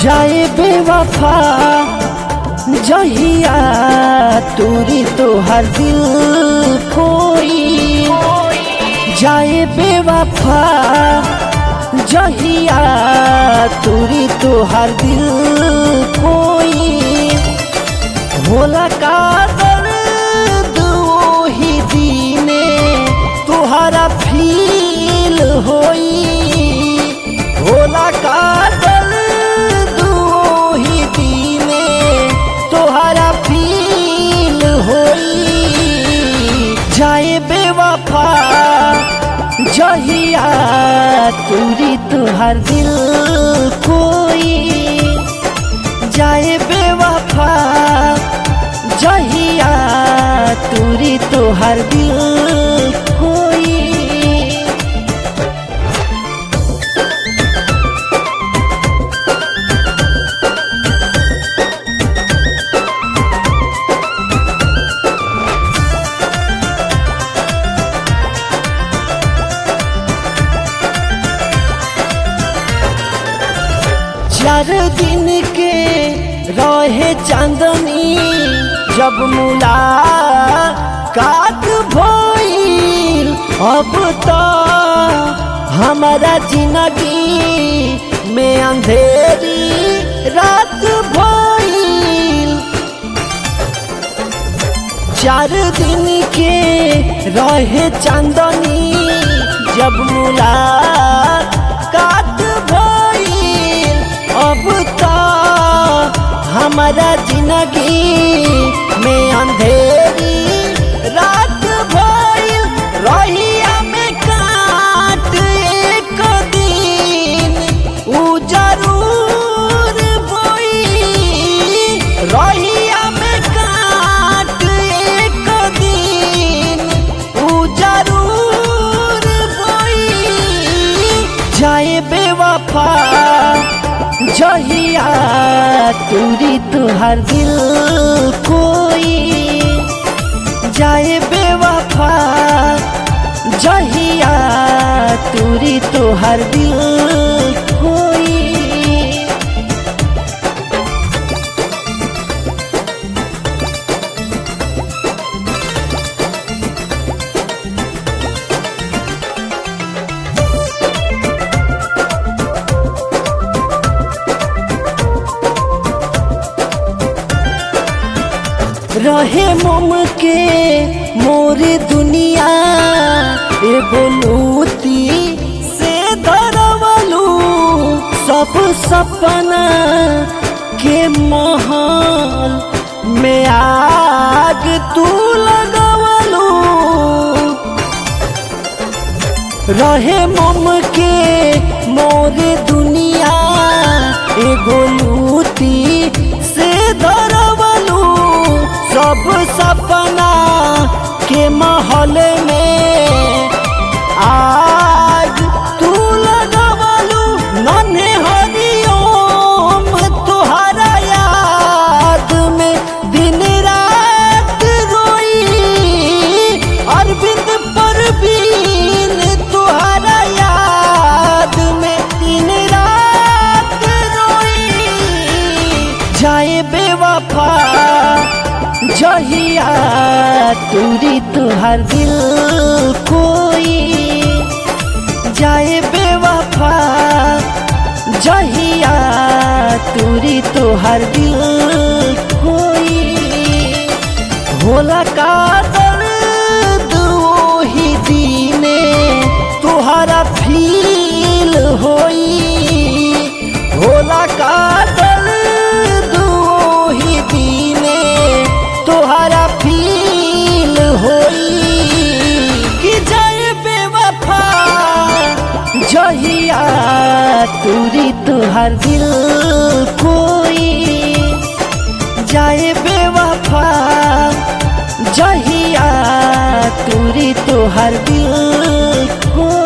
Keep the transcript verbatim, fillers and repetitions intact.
जाए बेवफा जहिया तूरी तो हर दिल खोई। जाए बेवफा जहिया तूरी तो हर दिल खोई। होला का दर्द वही दीने तुहरा फील होई। होला का दर्द वही दीने तुहरा फील होई। जाए बेवफा जहिया तूरी तुहर दिल खोई। जाए बेवफा जहिया तूरी तुहर दिल खोई। चार दिन के रहे चांदनी जब मुलाकात भइल। अब तो हमारा जिंदगी में अंधेरी रात भइल। चार दिन के रहे चांदनी जब मुलाकात भइल। अब तो हमारा जिंदगी में अंधेरी रात भइल। रहिया में काट एक दिन उ जरूर बोई। रहिया में काट एक दिन उ जरूर बोई। जाए बेवफा जहिया तूरी तुहर दिल खोई। जाए बेवफा जहिया तूरी तुहर दिल खोई। रहे मोम के मोरे दुनिया एगो लूटी से धरवलू। सब सपना के महल में आग तू लगवलू। रहे मोम के मोरे दुनिया एगो लूटी से धरवलू। सब सपना के महल में आग तू लगवलू। नन्हे हरिओम तुहरा याद में दिन रात रोई। अरविंद परवीन तुहरा याद में दिन रात रोई। जाए बेवफा जहिया तूरी तुहर दिल खोई। जाए बेवफा जहिया तूरी तुहर दिल खोई। होला का दर्द वही दीने तुहरा फील होई। होला का दर्द वही दीने तुहरा फील होई। कि जाए बेवफा जहिया तूरी तुहर दिल खोई। जाए बेवफा जहिया तूरी तुहर दिल खोई।